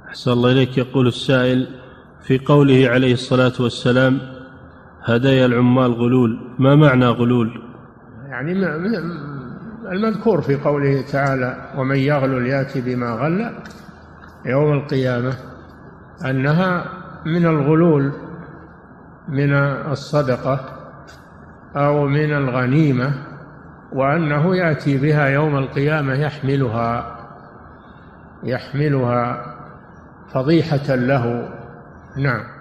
أحسن الله إليك. يقول السائل: في قوله عليه الصلاة والسلام هدايا العمال غلول، ما معنى غلول؟ يعني المذكور في قوله تعالى: ومن يغلل يأتي بما غل يوم القيامة، أنها من الغلول من الصدقة أو من الغنيمة، وأنه يأتي بها يوم القيامة يحملها فضيحة له. نعم.